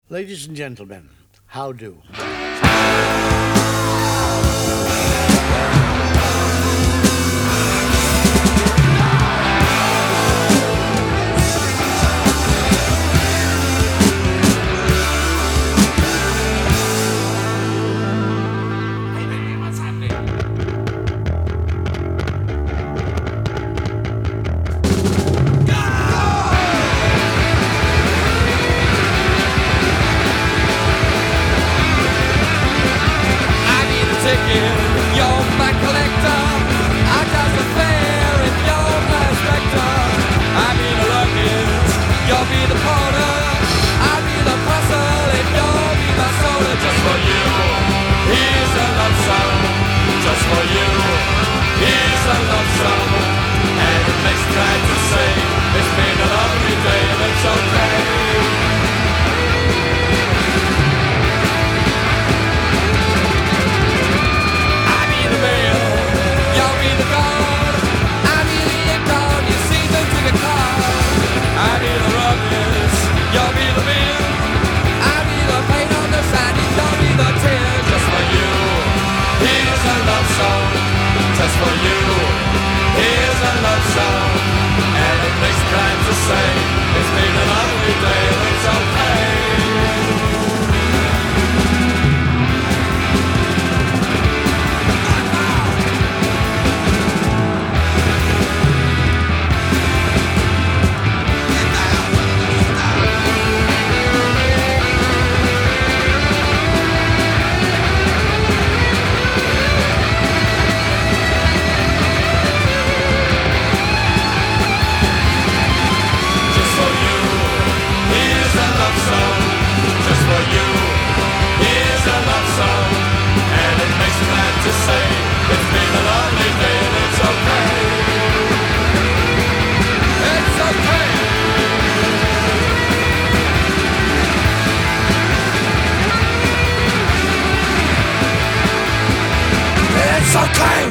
Ladies and gentlemen, how do? You're my collector, I got the fair and you're my specter. I be the luggage, you'll be the porter. I be the puzzle and you'll be my soda. Just for you, here's a love song. Just for you, here's a love song. And it makes me glad to say it's been a lovely day and it's okay. Just for you, here's a love song. And it makes me glad to say it's been a lovely day and it's okay. To say it's been a lovely day and it's okay. It's okay. It's okay.